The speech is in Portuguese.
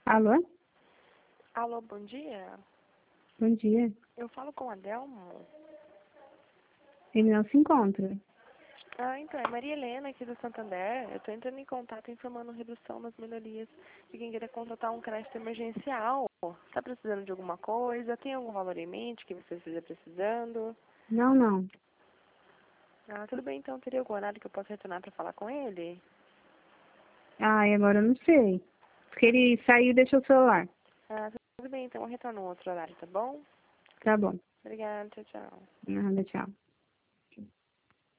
Alô? Alô, bom dia. Bom dia. Eu falo com a Adelmo. Ele não se encontra. Então, é Maria Helena aqui do Santander. Eu estou entrando em contato informando redução das melhorias de quem queira contratar um crédito emergencial. Está precisando de alguma coisa? Tem algum valor em mente que você esteja precisando? Não, não. Tudo bem, então. Teria algum horário que eu possa retornar para falar com ele? E agora eu não sei. Porque ele saiu e deixou o celular. Tudo bem, então. Eu retorno um outro horário, tá bom? Tá bom. Obrigada, tchau, tchau. Nada, tchau.